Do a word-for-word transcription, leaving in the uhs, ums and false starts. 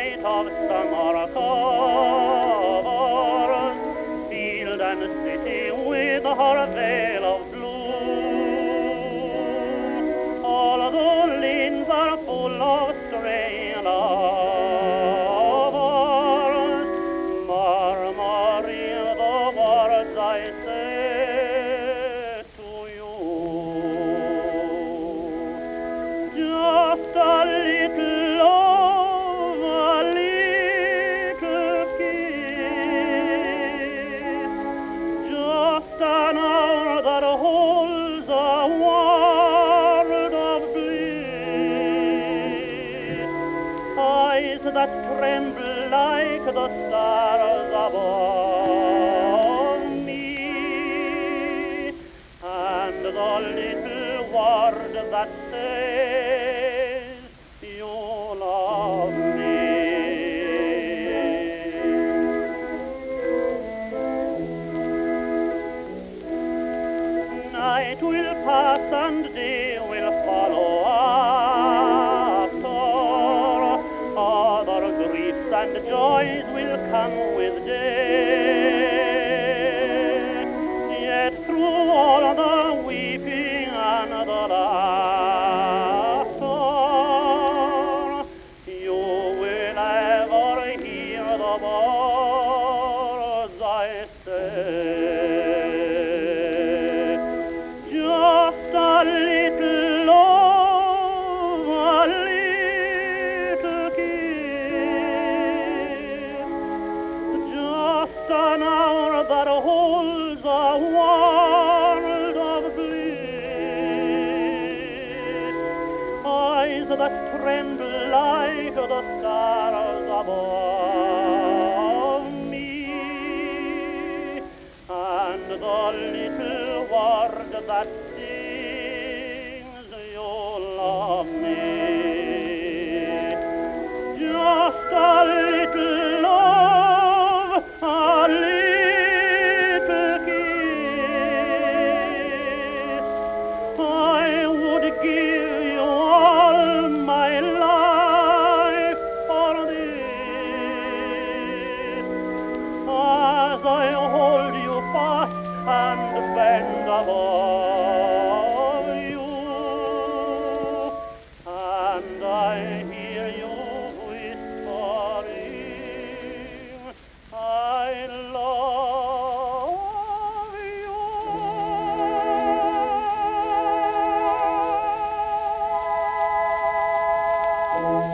light of summer covers field and city with her veil of blue. All the lanes are full of stray lovers, murmuring the words I say to you. Just a little love, a little kiss, just an hour that holds a world of bliss, eyes that tremble like the stars above me, and the little word that says you love me. Night will pass and day will follow after. Other griefs and joys will come with day. Yet through all the weeping and the laughter, you will ever hear the words I say. Just a little love, a little kiss, just an hour that holds a world of bliss, eyes that tremble like the stars above me, and the little word that sings you love me. Just a little love, a little kiss, I would give you all my life for this, as I hold you fast and bend above you, and I hear you whispering, I love you.